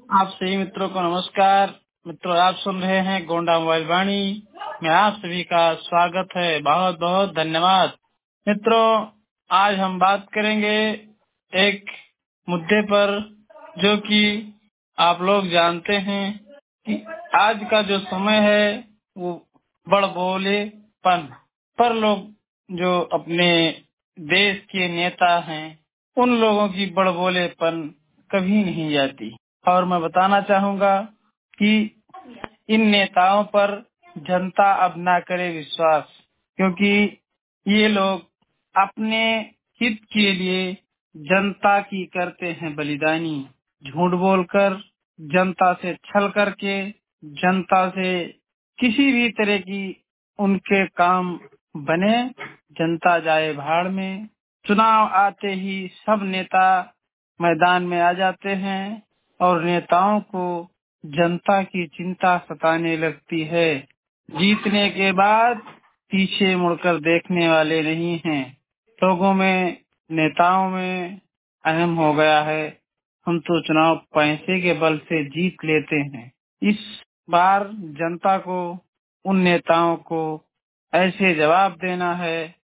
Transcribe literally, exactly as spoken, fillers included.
आप सभी मित्रों को नमस्कार। मित्रों, आप सुन रहे हैं गोंडा मोबाइल वाणी में आप सभी का स्वागत है। बहुत बहुत धन्यवाद। मित्रों, आज हम बात करेंगे एक मुद्दे पर, जो कि आप लोग जानते हैं कि आज का जो समय है वो बड़ बोलेपन पर लोग, जो अपने देश के नेता हैं, उन लोगों की बड़ बोलेपन कभी नहीं जाती। और मैं बताना चाहूंगा कि इन नेताओं पर जनता अब ना करे विश्वास, क्योंकि ये लोग अपने हित के लिए जनता की करते हैं बलिदानी। झूठ बोलकर, जनता से छल करके, जनता से किसी भी तरह की उनके काम बने, जनता जाए भाड़ में। चुनाव आते ही सब नेता मैदान में आ जाते हैं और नेताओं को जनता की चिंता सताने लगती है। जीतने के बाद पीछे मुड़कर देखने वाले नहीं हैं। लोगों में, नेताओं में अहम हो गया है, हम तो चुनाव पैसे के बल से जीत लेते हैं। इस बार जनता को, उन नेताओं को ऐसे जवाब देना है